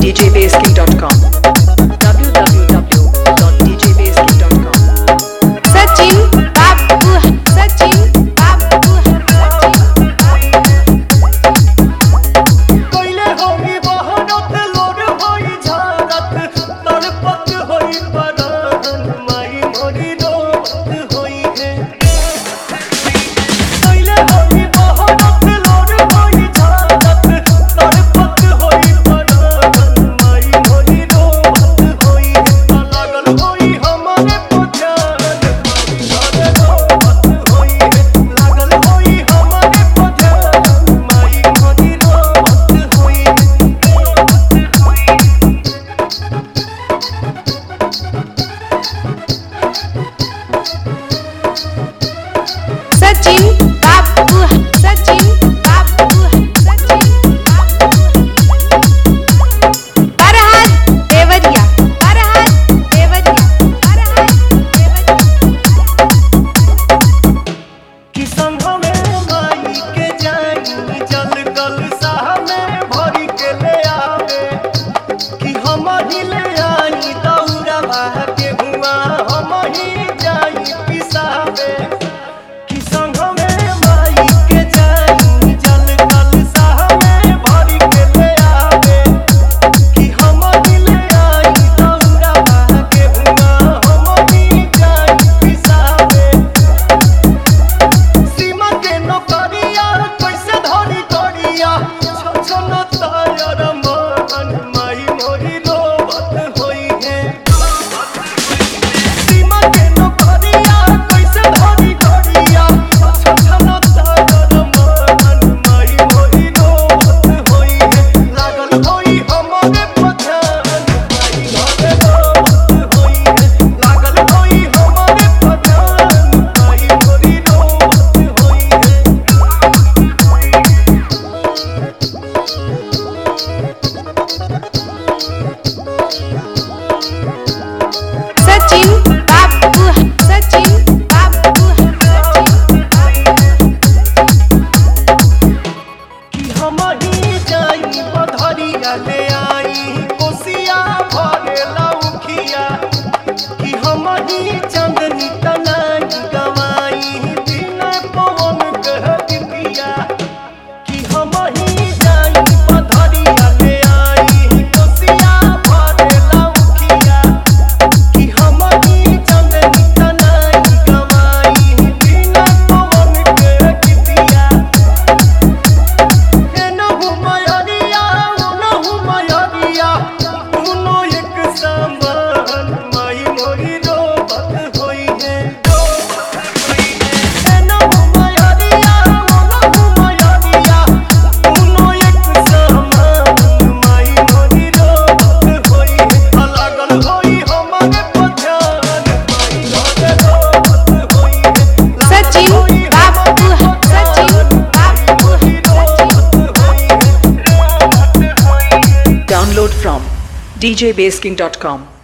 www.djbasking.com www.djbasking.com Sachin बाबू सचिन बाबू कइले होई बहनत लोर होई झारत तड़पत होई परान माई मोरी रोवत होई है कइले होई बहनत लोर होई झारत तड़पत होई परान माई मोरी रोवत होई है लागल होई हमरे पछान माई रोवत होई है लागल होई हमरे पछान माई मोरी रोवत होई है सचिन बाबू सचिन बाबू सचिन फरहाद देवरिया फरहाद देवरिया फरहाद देवरिया कि संग में माई के जाई जल कल साह में भरी के ले आवे कि हम ही ले आई दौरा बाह के हुआ हम ही जाई पिसावे कि संग में माई के जाई जल कल साह में भरी के ले आवे कि हम ही ले आई दौरा बाह के हुआ हम ही जाई पिसावे सीमा के नौकरिया कैसे धरी करिया छछन तायर मन माई मोरी रोवत होई है सीमा के नौकरिया कैसे धरी करिया छछन तायर मन माई मोरी रोवत होई है लागल होई हमरे पछान माई घरे रोवत होई है लागल होई हमरे पछान माई मोरी रोवत होई है सचिन बाबू सचिन बाबू कि हम ही जाई पधरिया ले आई कोसिया भरे लौखिया कि हम ही चंदनी तनाई गवाई दिन पवन कह दिया कि हम ही जाई पधरिया ले आई कोसिया भरे लौखिया कि हम ही चंदनी तनाई गवाई दिन पवन कह दिया एनहु मयरिया उनहु मयरिया दुनो एक समान माई मोरी रोवत होई है एनहु मयरिया उनहु मयरिया दुनो एक समान माई मोरी रोवत होई है लागल होई हमरे पछान माई घरे रोवत होई है सचिन बाबू सचिन बाबू Download from djbasking.com